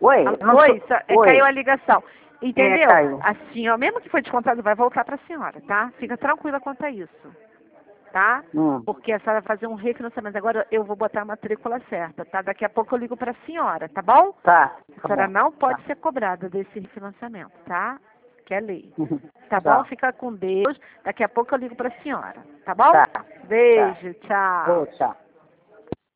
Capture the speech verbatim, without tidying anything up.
Oi, não Oi, sou... só- é, Oi. caiu a ligação. Entendeu? É, caiu. Assim, ó, mesmo que for descontado, vai voltar para a senhora, tá? Fica tranquila quanto a isso, tá? Hum. Porque a senhora vai fazer um refinanciamento. Agora eu vou botar a matrícula certa, tá? Daqui a pouco eu ligo para a senhora, tá bom? Tá. A Tá senhora bom. não pode Tá. ser cobrada desse refinanciamento, tá? Que é lei. Tá Tá. bom? Fica com Deus. Daqui a pouco eu ligo para a senhora, tá bom? Tá. Beijo, tchau. Ô, tchau.